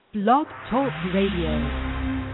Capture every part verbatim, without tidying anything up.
Blog Talk Radio.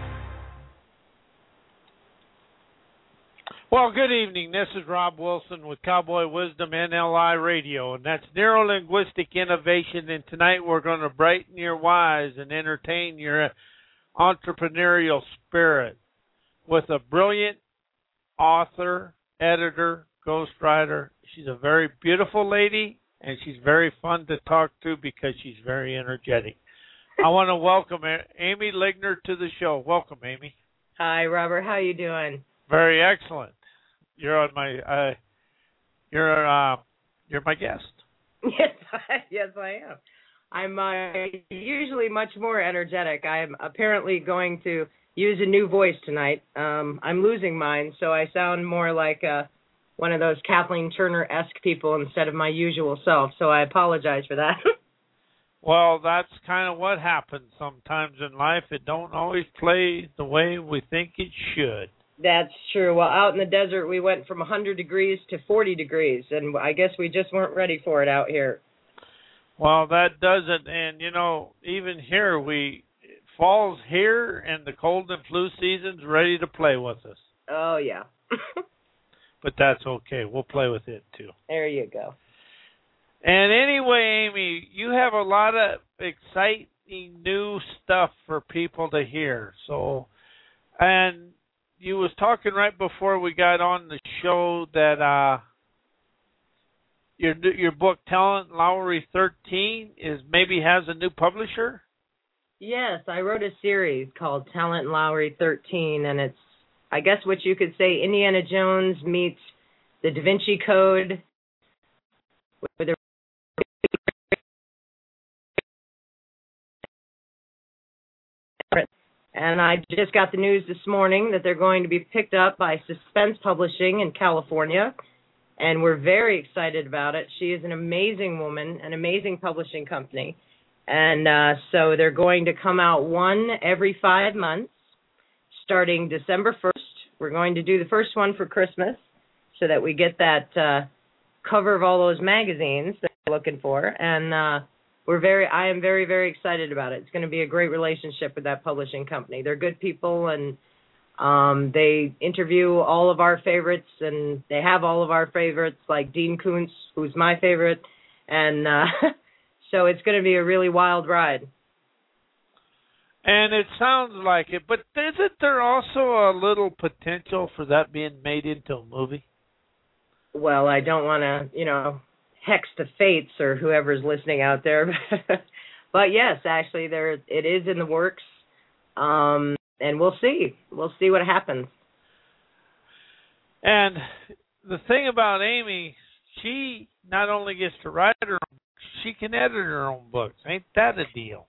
Well, good evening. This is Rob Wilson with Cowboy Wisdom N L I Radio, and that's Neuro-Linguistic Innovation, and tonight we're going to brighten your wise and entertain your entrepreneurial spirit with a brilliant author, editor, ghostwriter. She's a very beautiful lady, and she's very fun to talk to because she's very energetic. I want to welcome Amy Ligner to the show. Welcome, Amy. Hi, Robert. How you doing? Very excellent. You're on my. Uh, you're uh, you're my guest. Yes, I, yes, I am. I'm uh, usually much more energetic. I'm apparently going to use a new voice tonight. Um, I'm losing mine, so I sound more like uh, one of those Kathleen Turner-esque people instead of my usual self. So I apologize for that. Well, that's kind of what happens sometimes in life. It don't always play the way we think it should. That's true. Well, out in the desert, we went from one hundred degrees to forty degrees, and I guess we just weren't ready for it out here. Well, that does it. And, you know, even here, we fall's here, and the cold and flu season's ready to play with us. Oh, yeah. But that's okay. We'll play with it, too. There you go. And anyway, Amy, you have a lot of exciting new stuff for people to hear. So, and you was talking right before we got on the show that uh, your your book Talent Lowry thirteen is maybe has a new publisher. Yes, I wrote a series called Talent Lowry thirteen, and it's, I guess, what you could say Indiana Jones meets the Da Vinci Code with a And I just got the news this morning that they're going to be picked up by Suspense Publishing in California, and we're very excited about it. She is an amazing woman, an amazing publishing company, and uh, so they're going to come out one every five months, starting December first. We're going to do the first one for Christmas so that we get that uh, cover of all those magazines that we're looking for, and uh We're very, I am very, very excited about it. It's going to be a great relationship with that publishing company. They're good people, and um, they interview all of our favorites, and they have all of our favorites, like Dean Koontz, who's my favorite. And uh, so it's going to be a really wild ride. And it sounds like it, but isn't there also a little potential for that being made into a movie? Well, I don't want to, you know, hex the fates or whoever's listening out there. But yes, actually, there it is in the works, um, and we'll see. We'll see what happens. And the thing about Amy, she not only gets to write her own books, she can edit her own books. Ain't that a deal?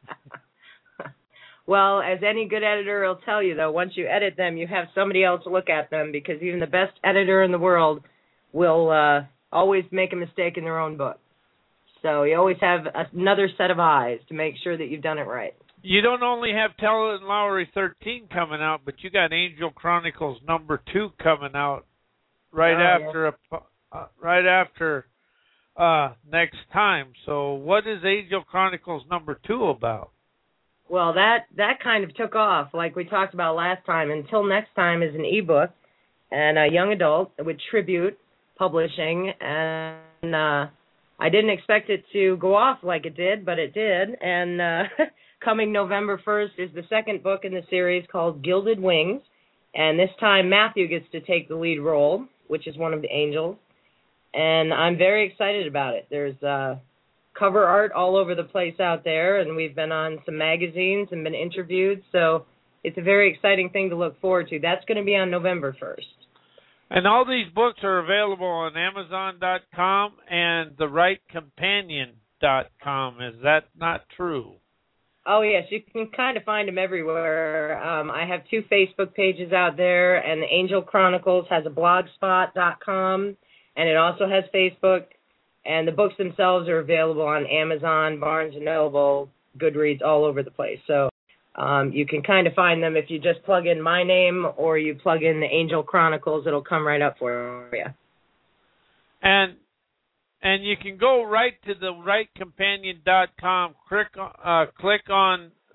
Well, as any good editor will tell you, though, once you edit them, you have somebody else look at them, because even the best editor in the world will uh, always make a mistake in their own book. So you always have another set of eyes to make sure that you've done it right. You don't only have Talent Lowry thirteen coming out, but you got Angel Chronicles number two coming out right oh, after yeah. a, uh, right after uh, next time. So what is Angel Chronicles number two about? Well, that, that kind of took off, like we talked about last time. Until Next Time is an ebook and a young adult with Tribute Publishing, and uh, I didn't expect it to go off like it did, but it did. And uh, coming November first is the second book in the series called Gilded Wings, and this time Matthew gets to take the lead role, which is one of the angels, and I'm very excited about it. There's uh, cover art all over the place out there, and we've been on some magazines and been interviewed, so it's a very exciting thing to look forward to. That's going to be on November first. And all these books are available on Amazon dot com and the right companion dot com. Is that not true? Oh, yes. You can kind of find them everywhere. Um, I have two Facebook pages out there, and the Angel Chronicles has a blogspot dot com, and it also has Facebook. And the books themselves are available on Amazon, Barnes and Noble, Goodreads, all over the place. So Um, you can kind of find them if you just plug in my name or you plug in the Angel Chronicles. It'll come right up for you. And and you can go right to the right companion dot com, click, uh, click on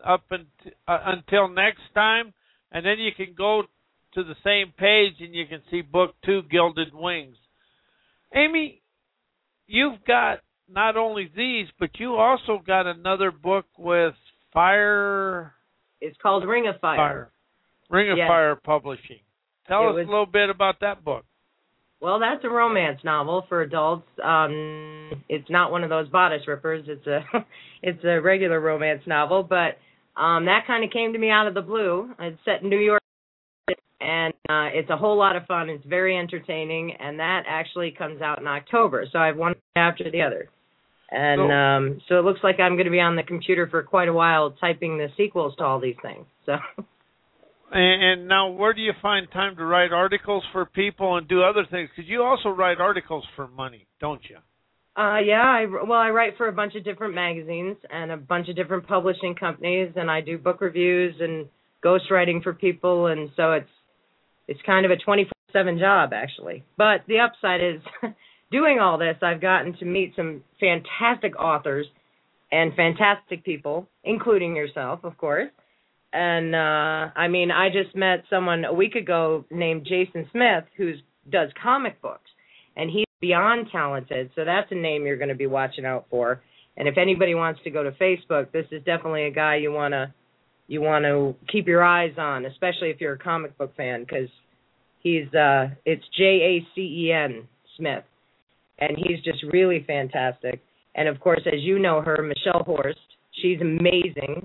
up and, uh, until next time, and then you can go to the same page and you can see book two, Gilded Wings. Amy, you've got not only these, but you also got another book with Fire. It's called Ring of Fire. Fire. Ring of yes. Fire Publishing. Tell it us was, a little bit about that book. Well, that's a romance novel for adults. Um, it's not one of those bodice rippers. It's a it's a regular romance novel, but um, that kind of came to me out of the blue. It's set in New York, and uh, it's a whole lot of fun. It's very entertaining, and that actually comes out in October. So I have one after the other. And so, um, so it looks like I'm going to be on the computer for quite a while typing the sequels to all these things. So. And, and now, where do you find time to write articles for people and do other things? Because you also write articles for money, don't you? Uh, yeah. I, well, I write for a bunch of different magazines and a bunch of different publishing companies, and I do book reviews and ghostwriting for people, and so it's it's kind of a twenty-four seven job, actually. But the upside is, doing all this, I've gotten to meet some fantastic authors and fantastic people, including yourself, of course. And, uh, I mean, I just met someone a week ago named Jason Smith who does comic books, and he's beyond talented, so that's a name you're going to be watching out for. And if anybody wants to go to Facebook, this is definitely a guy you want to you want to keep your eyes on, especially if you're a comic book fan, because he's, uh, it's J A C E N Smith, and he's just really fantastic. And, of course, as you know her, Michelle Horst, she's amazing.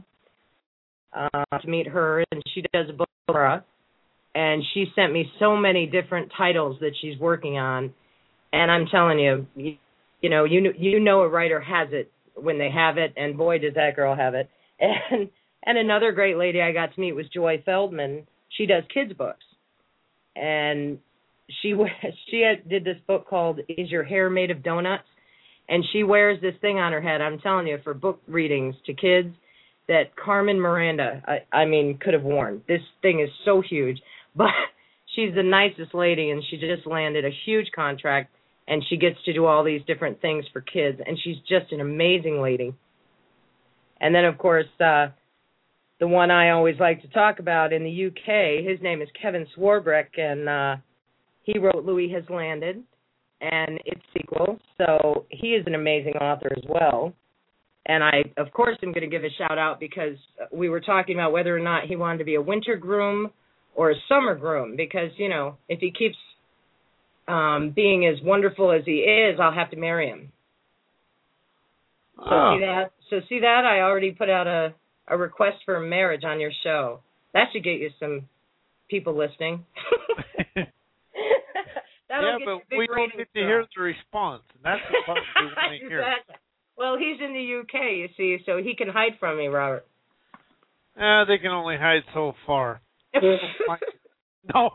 Uh, to meet her, and she does a book for her, and she sent me so many different titles that she's working on, and I'm telling you, you, you know, you you know a writer has it when they have it, and boy, does that girl have it. And and another great lady I got to meet was Joy Feldman. She does kids books, and she she had, did this book called Is Your Hair Made of Donuts? And she wears this thing on her head, I'm telling you, for book readings to kids, that Carmen Miranda, I, I mean, could have worn. This thing is so huge. But she's the nicest lady, and she just landed a huge contract, and she gets to do all these different things for kids, and she's just an amazing lady. And then, of course, uh, the one I always like to talk about in the U K, his name is Kevin Swarbrick, and uh, he wrote Louis Has Landed and its sequel, so he is an amazing author as well. And I, of course, am going to give a shout-out because we were talking about whether or not he wanted to be a winter groom or a summer groom because, you know, if he keeps um, being as wonderful as he is, I'll have to marry him. So oh. see that? So see that? I already put out a, a request for marriage on your show. That should get you some people listening. yeah, but we don't get to hear the response. And that's the part we want to hear. Exactly. Well, he's in the U K, you see, so he can hide from me, Robert. Uh, they can only hide so far. No.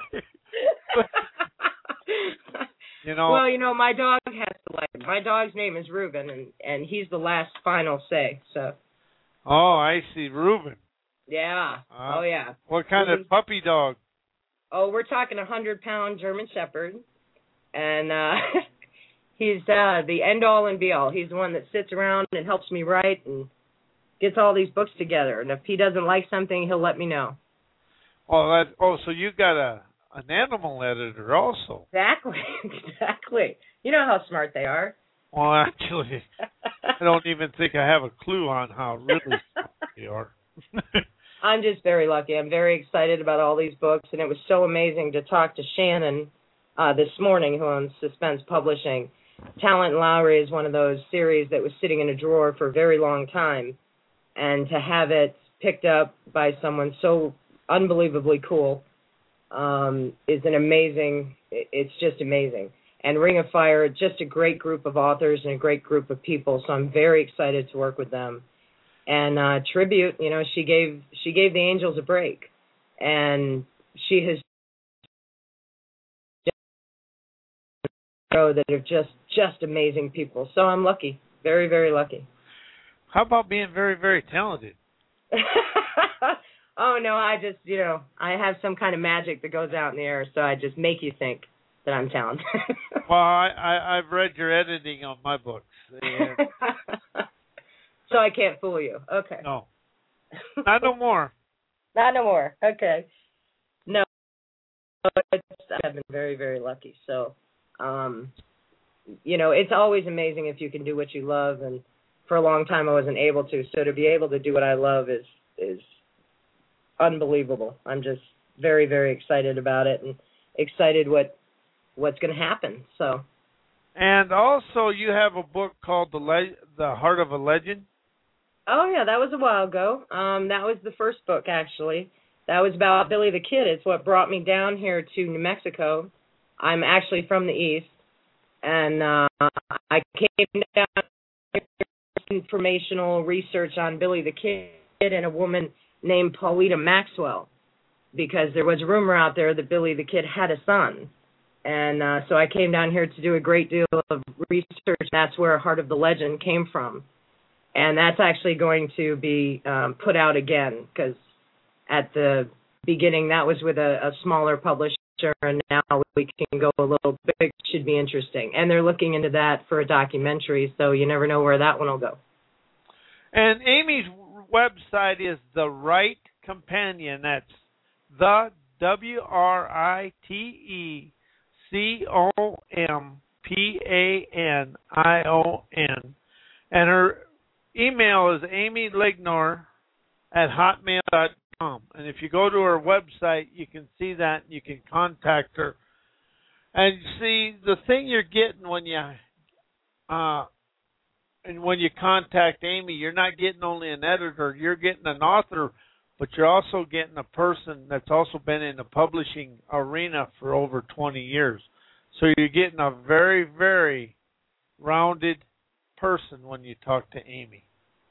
you know. Well, you know, my dog has to like him. My dog's name is Reuben, and, and he's the last final say, so. Oh, I see. Reuben. Yeah. Uh, oh, yeah. What kind Reuben. of puppy dog? Oh, we're talking a hundred-pound German Shepherd, and uh, he's uh, the end-all and be-all. He's the one that sits around and helps me write and gets all these books together. And if he doesn't like something, he'll let me know. Oh, that, oh, so you got a an animal editor also. Exactly, exactly. You know how smart they are. Well, actually, I don't even think I have a clue on how really smart they are. I'm just very lucky. I'm very excited about all these books, and it was so amazing to talk to Shannon uh, this morning, who owns Suspense Publishing. Talent and Lowry is one of those series that was sitting in a drawer for a very long time, and to have it picked up by someone so unbelievably cool um, is an amazing, it's just amazing. And Ring of Fire, just a great group of authors and a great group of people, so I'm very excited to work with them. And uh, Tribute, you know, she gave she gave the Angels a break, and she has that are just just amazing people. So I'm lucky, very very lucky. How about being very very talented? Oh no, I just you know I have some kind of magic that goes out in the air, so I just make you think that I'm talented. Well, I, I I've read your editing on my books. And So I can't fool you. Okay. No. Not no more. Not no more. Okay. No, it's, I've been very, very lucky. So, um, you know, it's always amazing if you can do what you love. And for a long time, I wasn't able to. So to be able to do what I love is is unbelievable. I'm just very, very excited about it and excited what what's going to happen. So. And also, you have a book called The Le- The Heart of a Legend. Oh, yeah, that was a while ago. Um, that was the first book, actually. That was about Billy the Kid. It's what brought me down here to New Mexico. I'm actually from the East, and uh, I came down here for informational research on Billy the Kid and a woman named Paulita Maxwell, because there was a rumor out there that Billy the Kid had a son. And uh, so I came down here to do a great deal of research. That's where Heart of the Legend came from. And that's actually going to be um, put out again, because at the beginning that was with a, a smaller publisher, and now we can go a little big. It should be interesting. And they're looking into that for a documentary, so you never know where that one will go. And Amy's website is The Right Companion. That's the W R I T E C O M P A N I O N. And her email is amy lignor at hotmail dot com. And if you go to her website, you can see that. You can contact her. And see, the thing you're getting when you uh, and when you contact Amy, you're not getting only an editor. You're getting an author, but you're also getting a person that's also been in the publishing arena for over twenty years. So you're getting a very, very rounded person when you talk to Amy.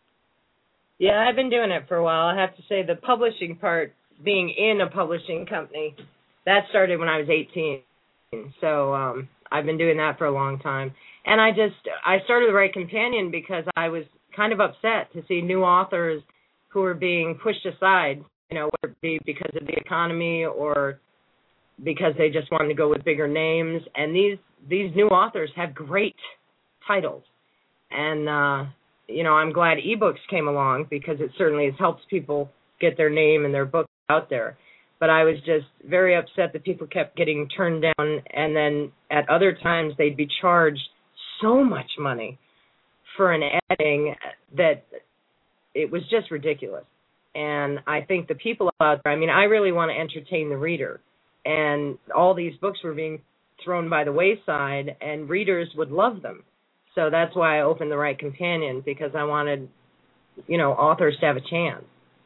Yeah, I've been doing it for a while. I have to say the publishing part, being in a publishing company, that started when I was eighteen. So um, I've been doing that for a long time. And I just, I started The Right Companion because I was kind of upset to see new authors who were being pushed aside, you know, whether it be because of the economy or because they just wanted to go with bigger names. And these, these new authors have great titles. And, uh, you know, I'm glad ebooks came along because it certainly has helped people get their name and their book out there. But I was just very upset that people kept getting turned down, and then at other times they'd be charged so much money for an editing that it was just ridiculous. And I think the people out there, I mean, I really want to entertain the reader. And all these books were being thrown by the wayside, and readers would love them. So that's why I opened The Right Companion, because I wanted, you know, authors to have a chance.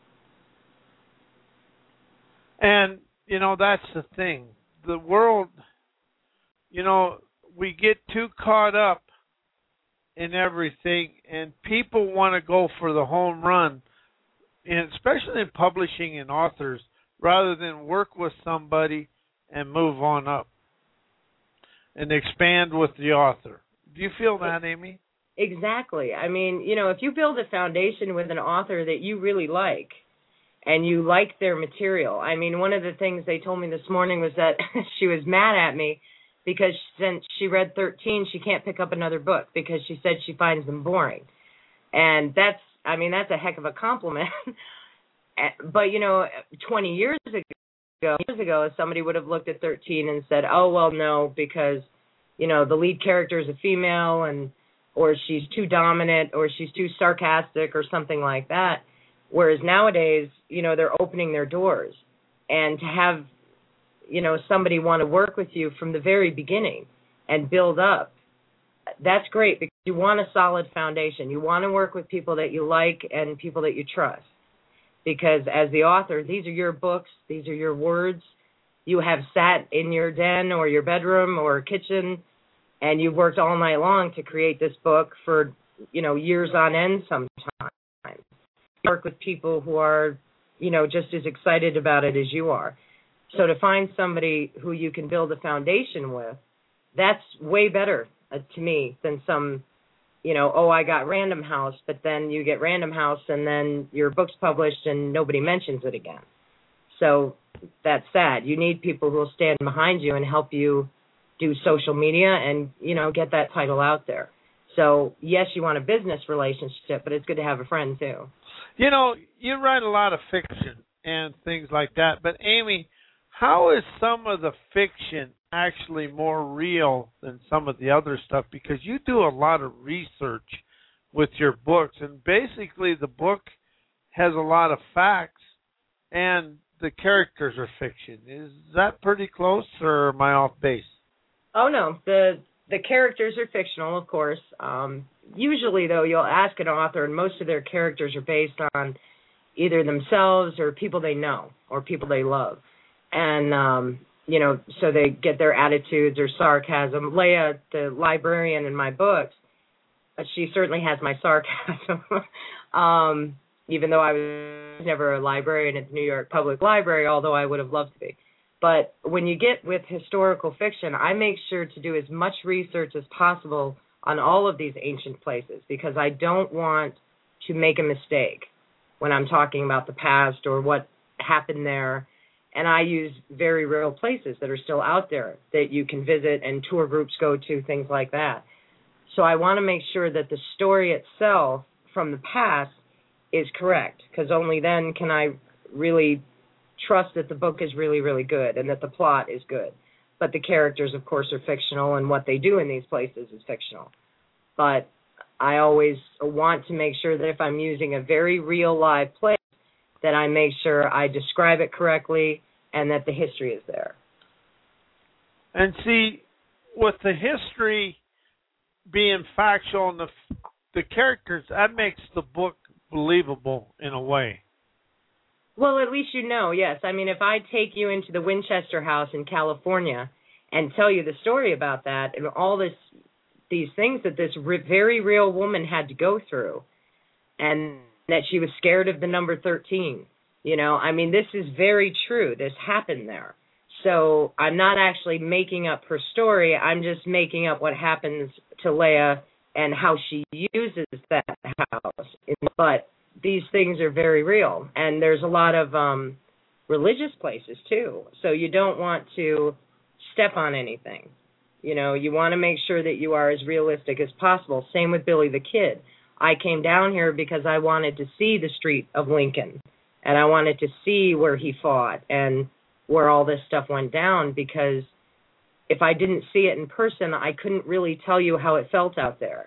And, you know, that's the thing. The world, you know, we get too caught up in everything, and people want to go for the home run, and especially in publishing and authors, rather than work with somebody and move on up and expand with the author. Do you feel that, Amy? Exactly. I mean, you know, if you build a foundation with an author that you really like, and you like their material. I mean, one of the things they told me this morning was that she was mad at me because since she read thirteen, she can't pick up another book because she said she finds them boring. And that's, I mean, that's a heck of a compliment. But, you know, twenty years ago, years ago, somebody would have looked at thirteen and said, oh, well, no, because, you know, the lead character is a female, and or she's too dominant, or she's too sarcastic, or something like that. Whereas nowadays, you know, they're opening their doors. And to have, you know, somebody want to work with you from the very beginning and build up, that's great, because you want a solid foundation. You want to work with people that you like and people that you trust. Because as the author, these are your books, these are your words. You have sat in your den or your bedroom or kitchen, and you've worked all night long to create this book for, you know, years on end sometimes. Work with people who are, you know, just as excited about it as you are. So to find somebody who you can build a foundation with, that's way better uh, to me than some, you know, oh, I got Random House, but then you get Random House and then your book's published and nobody mentions it again. So that's sad. You need people who will stand behind you and help you do social media and, you know, get that title out there. So, yes, you want a business relationship, but it's good to have a friend, too. You know, you write a lot of fiction and things like that, but Amy, how is some of the fiction actually more real than some of the other stuff? Because you do a lot of research with your books, and basically the book has a lot of facts and the characters are fiction. Is that pretty close, or am I off base? Oh, no. The the characters are fictional, of course. Um, usually, though, you'll ask an author, and most of their characters are based on either themselves or people they know or people they love. And, um, you know, so they get their attitudes or sarcasm. Leah, the librarian in my books, she certainly has my sarcasm, um, even though I was never a librarian at the New York Public Library, although I would have loved to be. But when you get with historical fiction, I make sure to do as much research as possible on all of these ancient places, because I don't want to make a mistake when I'm talking about the past or what happened there. And I use very real places that are still out there that you can visit and tour groups go to, things like that. So I want to make sure that the story itself from the past is correct, because only then can I really trust that the book is really, really good and that the plot is good. But the characters, of course, are fictional, and what they do in these places is fictional. But I always want to make sure that if I'm using a very real live place, that I make sure I describe it correctly and that the history is there. And see, with the history being factual and the the characters, that makes the book believable in a way. Well, at least you know, yes. I mean, if I take you into the Winchester House in California and tell you the story about that and all this, these things that this re- very real woman had to go through, and that she was scared of the number thirteen, you know, I mean, this is very true. This happened there. So I'm not actually making up her story. I'm just making up what happens to Leah and how she uses that house. But these things are very real. And there's a lot of um, religious places, too. So you don't want to step on anything. You know, you want to make sure that you are as realistic as possible. Same with Billy the Kid. I came down here because I wanted to see the street of Lincoln. And I wanted to see where he fought and where all this stuff went down, because if I didn't see it in person, I couldn't really tell you how it felt out there.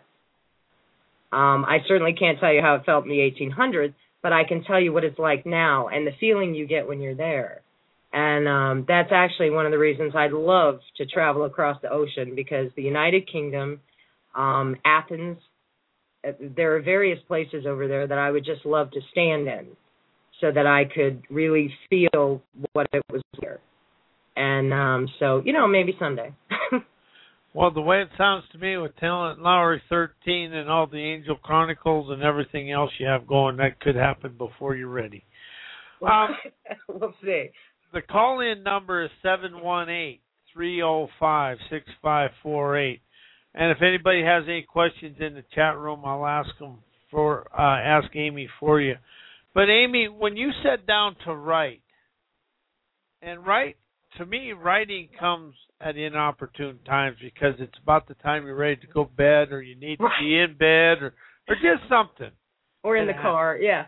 Um, I certainly can't tell you how it felt in the eighteen hundreds, but I can tell you what it's like now and the feeling you get when you're there. And um, that's actually one of the reasons I'd love to travel across the ocean, because the United Kingdom, um, Athens, there are various places over there that I would just love to stand in, so that I could really feel what it was here. And um, so, you know, maybe someday. Well, the way it sounds to me with Talent Lowry thirteen and all the Angel Chronicles and everything else you have going, that could happen before you're ready. Um, we'll see. The call-in number is seven one eight, three oh five, six five four eight. And if anybody has any questions in the chat room, I'll ask them for uh, ask Amy for you. But Amy, when you sit down to write, and write, to me, writing comes at inopportune times, because it's about the time you're ready to go to bed, or you need to be in bed, or, or just something. Or in the car, yeah.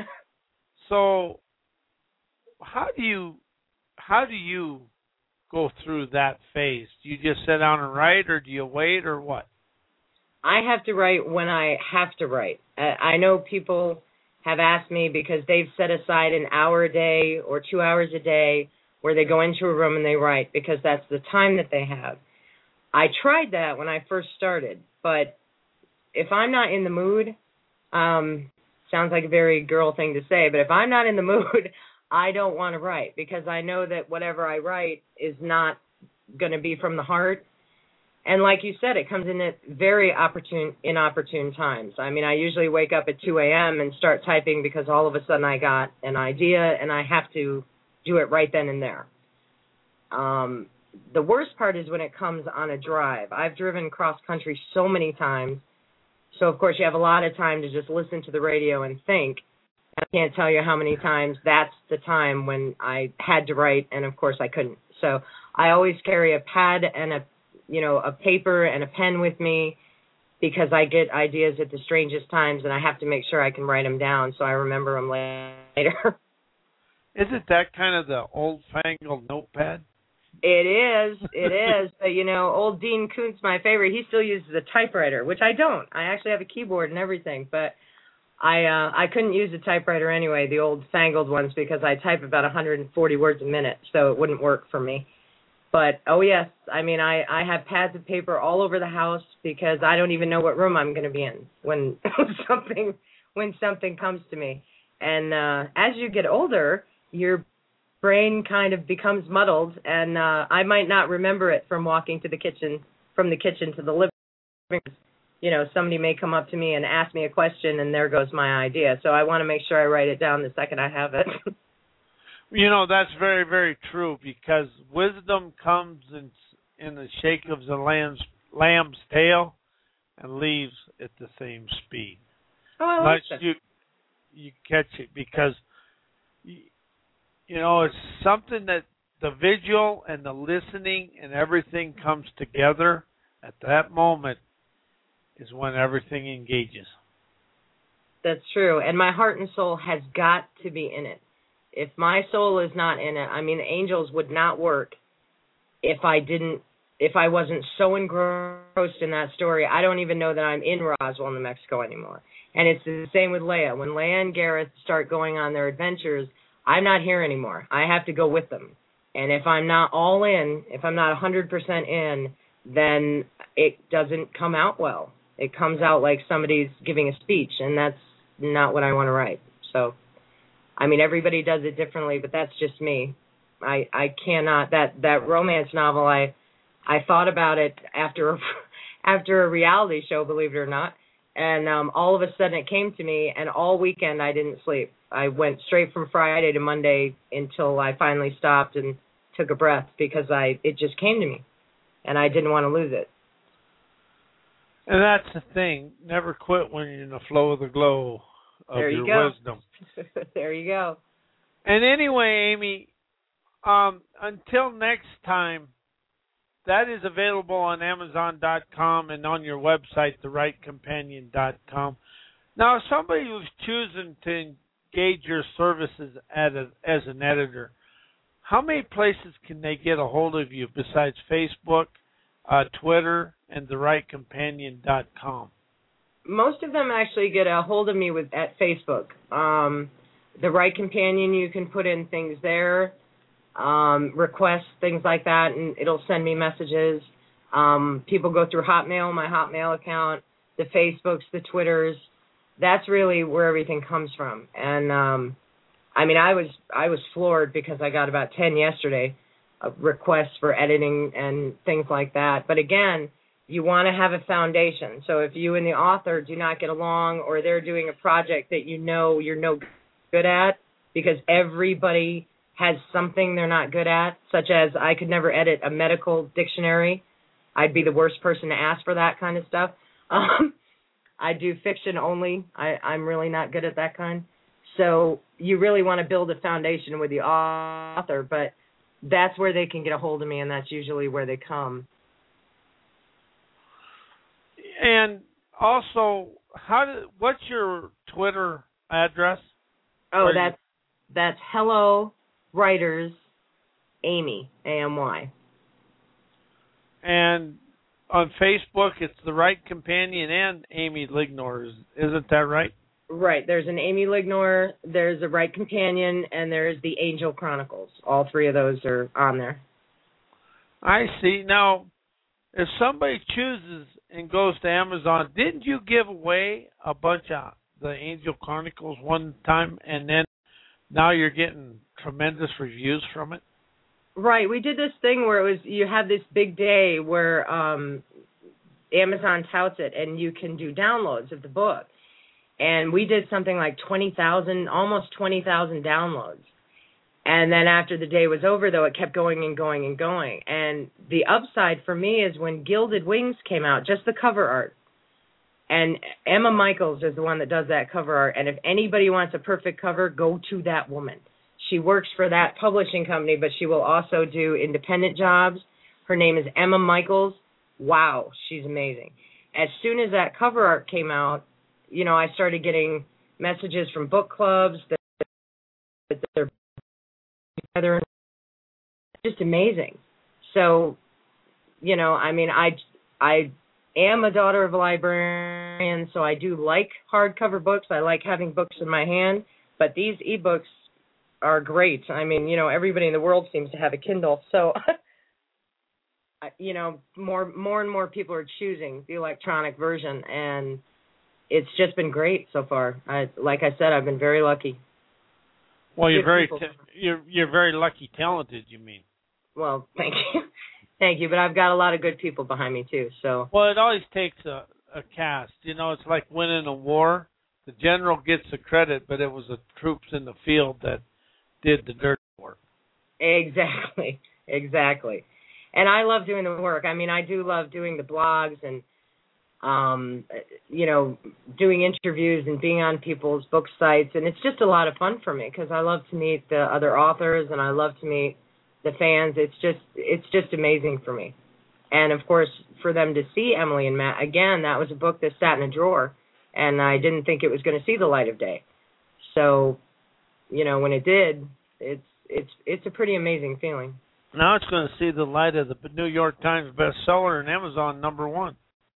So how do you how do you go through that phase? Do you just sit down and write, or do you wait, or what? I have to write when I have to write. I know people have asked me, because they've set aside an hour a day or two hours a day where they go into a room and they write, because that's the time that they have. I tried that when I first started, but if I'm not in the mood, um, sounds like a very girl thing to say, but if I'm not in the mood, I don't want to write, because I know that whatever I write is not going to be from the heart. And like you said, it comes in at very opportune, inopportune times. I mean, I usually wake up at two a.m. and start typing, because all of a sudden I got an idea and I have to do it right then and there. Um, the worst part is when it comes on a drive. I've driven cross-country so many times, so of course you have a lot of time to just listen to the radio and think. I can't tell you how many times that's the time when I had to write, and of course I couldn't. So I always carry a pad and a you know, a paper and a pen with me, because I get ideas at the strangest times, and I have to make sure I can write them down so I remember them later. Isn't that kind of the old-fangled notepad? It is, it is. But, you know, old Dean Koontz, my favorite, he still uses a typewriter, which I don't. I actually have a keyboard and everything, but I uh, I couldn't use a typewriter anyway, the old fangled ones, because I type about one hundred forty words a minute, so it wouldn't work for me. But, oh, yes, I mean, I, I have pads of paper all over the house because I don't even know what room I'm going to be in when something when something comes to me. And uh, as you get older, your brain kind of becomes muddled, and uh, I might not remember it from walking to the kitchen, from the kitchen to the living room. You know, somebody may come up to me and ask me a question, and there goes my idea. So I want to make sure I write it down the second I have it. You know, that's very, very true, because wisdom comes in in the shake of the lamb's, lamb's tail and leaves at the same speed. Oh, I like that. You, you catch it, because, you, you know, it's something that the visual and the listening and everything comes together at that moment is when everything engages. That's true. And my heart and soul has got to be in it. If my soul is not in it, I mean, angels would not work if I didn't, if I wasn't so engrossed in that story. I don't even know that I'm in Roswell, New Mexico anymore. And it's the same with Leia. When Leia and Gareth start going on their adventures, I'm not here anymore. I have to go with them. And if I'm not all in, if I'm not one hundred percent in, then it doesn't come out well. It comes out like somebody's giving a speech, and that's not what I want to write. So, I mean, everybody does it differently, but that's just me. I I cannot, that, that romance novel, I I thought about it after, after a reality show, believe it or not, and um, all of a sudden it came to me, and all weekend I didn't sleep. I went straight from Friday to Monday until I finally stopped and took a breath, because I it just came to me, and I didn't want to lose it. And that's the thing. Never quit when you're in the flow of the glow of there you your go. wisdom. There you go. And anyway, Amy, um, until next time, that is available on Amazon dot com and on your website, the right companion dot com. Now, if somebody was choosing to engage your services as, a, as an editor, how many places can they get a hold of you besides Facebook, uh, Twitter, and the right companion dot com? Most of them actually get a hold of me with at Facebook. Um, the Right Companion, you can put in things there, um, requests, things like that, and it'll send me messages. Um, people go through Hotmail, my Hotmail account, the Facebooks, the Twitters. That's really where everything comes from. And um, I mean, I was I was floored because I got about ten yesterday, uh, requests for editing and things like that. But again, you want to have a foundation. So if you and the author do not get along, or they're doing a project that you know you're no good at, because everybody has something they're not good at, such as I could never edit a medical dictionary. I'd be the worst person to ask for that kind of stuff. Um, I do fiction only. I, I'm really not good at that kind. So you really want to build a foundation with the author, but that's where they can get a hold of me, and that's usually where they come. And also, how do, what's your Twitter address? Oh, Or that's you... that's Hello Writers Amy, A M Y. And on Facebook, it's The Right Companion and Amy Lignor. Isn't that right? Right. There's an Amy Lignor, there's a Right Companion, and there's the Angel Chronicles. All three of those are on there. I see. Now, if somebody chooses and goes to Amazon, didn't you give away a bunch of the Angel Chronicles one time, and then now you're getting tremendous reviews from it? Right. We did this thing where it was, you have this big day where um, Amazon touts it, and you can do downloads of the book. And we did something like twenty thousand, almost twenty thousand downloads. And then after the day was over, though, it kept going and going and going. And the upside for me is when Gilded Wings came out, just the cover art. And Emma Michaels is the one that does that cover art. And if anybody wants a perfect cover, go to that woman. She works for that publishing company, but she will also do independent jobs. Her name is Emma Michaels. Wow, she's amazing. as soon as that cover art came out, you know, I started getting messages from book clubs that, that they're together. Just amazing. So, you know, I mean, I, I am a daughter of a librarian, so I do like hardcover books. I like having books in my hand, but these ebooks are great. I mean, you know, everybody in the world seems to have a Kindle, so you know, more more and more people are choosing the electronic version, and it's just been great so far. I, like I said, I've been very lucky. Well, you're Good very ta- you're you're very lucky, talented. You mean? Well, thank you, thank you. But I've got a lot of good people behind me too. So. Well, it always takes a, a cast. You know, it's like winning a war. The general gets the credit, but it was the troops in the field that did the dirty work. Exactly, exactly. And I love doing the work. I mean, I do love doing the blogs and, um, you know, doing interviews and being on people's book sites. And it's just a lot of fun for me because I love to meet the other authors and I love to meet the fans. It's just it's just amazing for me. And, of course, for them to see Emily and Matt, again, that was a book that sat in a drawer, and I didn't think it was going to see the light of day. So, you know, when it did, it's it's it's a pretty amazing feeling. Now it's going to see the light of the New York Times bestseller and Amazon number one.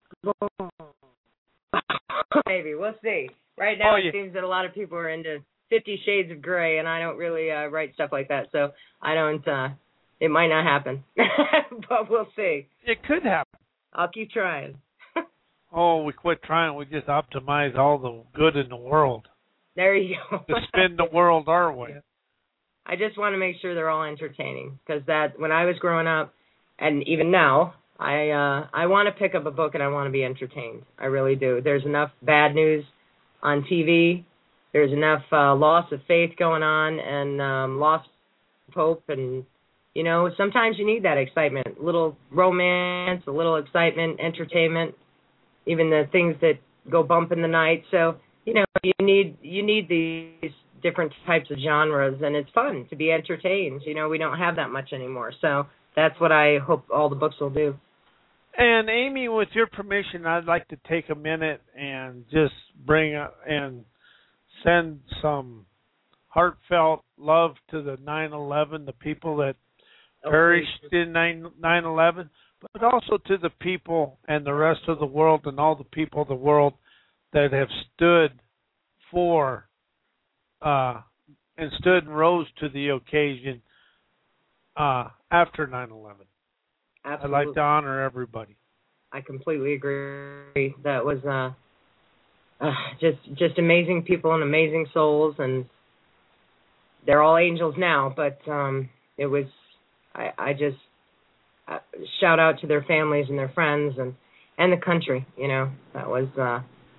Maybe. We'll see. Right now oh, it yeah. seems that a lot of people are into Fifty Shades of Grey, and I don't really uh, write stuff like that, so I don't, uh, it might not happen. But we'll see. It could happen. I'll keep trying. Oh, we quit trying. We just optimize all the good in the world. There you go. To spin the world our way. Yeah. I just want to make sure they're all entertaining because that when I was growing up, and even now, I uh, I want to pick up a book and I want to be entertained. I really do. There's enough bad news on T V. There's enough uh, loss of faith going on and um, loss of hope, and you know sometimes you need that excitement, a little romance, a little excitement, entertainment, even the things that go bump in the night. So you know you need you need these different types of genres, and it's fun to be entertained. You know, we don't have that much anymore, so that's what I hope all the books will do. And Amy, with your permission, I'd like to take a minute and just bring up and send some heartfelt love to the nine eleven, the people that okay. perished in nine eleven, but also to the people and the rest of the world and all the people of the world that have stood for Uh, and stood and rose to the occasion uh, after nine eleven. Absolutely. I'd like to honor everybody. I completely agree. That was uh, uh, just just amazing people and amazing souls, and they're all angels now. But um, it was I, I just uh, shout out to their families and their friends and, and the country. You know, that was. Uh,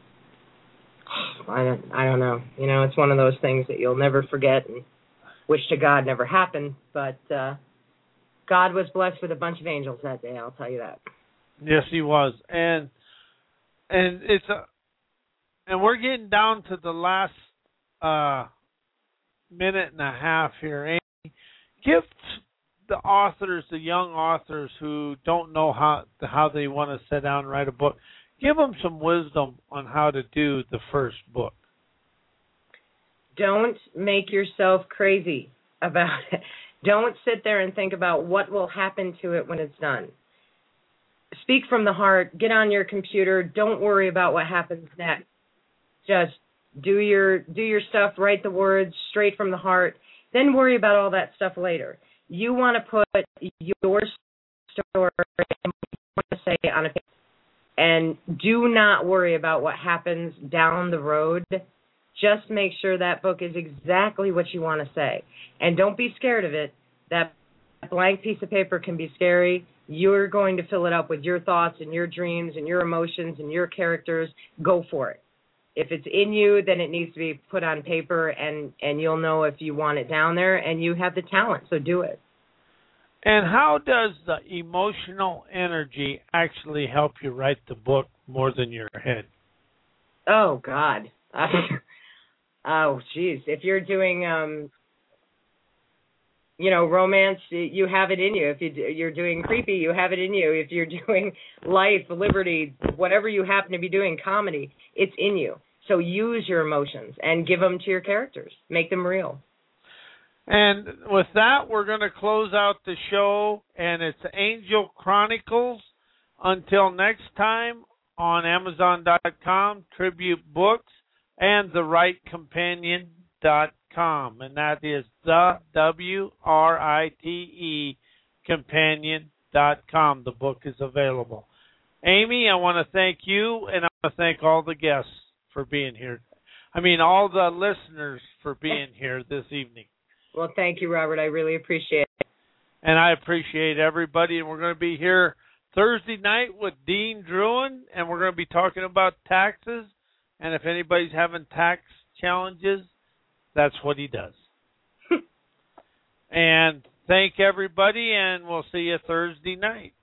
I don't, I don't know. You know, it's one of those things that you'll never forget and wish to God never happened. But uh, God was blessed with a bunch of angels that day, I'll tell you that. Yes, he was. And and it's a, and we're getting down to the last uh, minute and a half here. Amy, give the authors, the young authors who don't know how how they want to sit down and write a book, give them some wisdom on how to do the first book. Don't make yourself crazy about it. Don't sit there and think about what will happen to it when it's done. Speak from the heart. Get on your computer. Don't worry about what happens next. Just do your do your stuff. Write the words straight from the heart. Then worry about all that stuff later. You want to put your story and what you want to say on a page. And do not worry about what happens down the road. Just make sure that book is exactly what you want to say. And don't be scared of it. That blank piece of paper can be scary. You're going to fill it up with your thoughts and your dreams and your emotions and your characters. Go for it. If it's in you, then it needs to be put on paper, and, and you'll know if you want it down there, and you have the talent, so do it. And how does the emotional energy actually help you write the book more than your head? Oh, God. Oh, geez. If you're doing, um, you know, romance, you have it in you. If you do, you're doing creepy, you have it in you. If you're doing life, liberty, whatever you happen to be doing, comedy, it's in you. So use your emotions and give them to your characters. Make them real. And with that, we're going to close out the show, and it's Angel Chronicles. Until next time, on Amazon dot com, Tribute Books, and the right companion dot com. And that is the W R I T E companion dot com. The book is available. Amy, I want to thank you, and I want to thank all the guests for being here. I mean, all the listeners for being here this evening. Well, thank you, Robert. I really appreciate it. And I appreciate everybody. And we're going to be here Thursday night with Dean Druin, and we're going to be talking about taxes. And if anybody's having tax challenges, that's what he does. And thank everybody, and we'll see you Thursday night.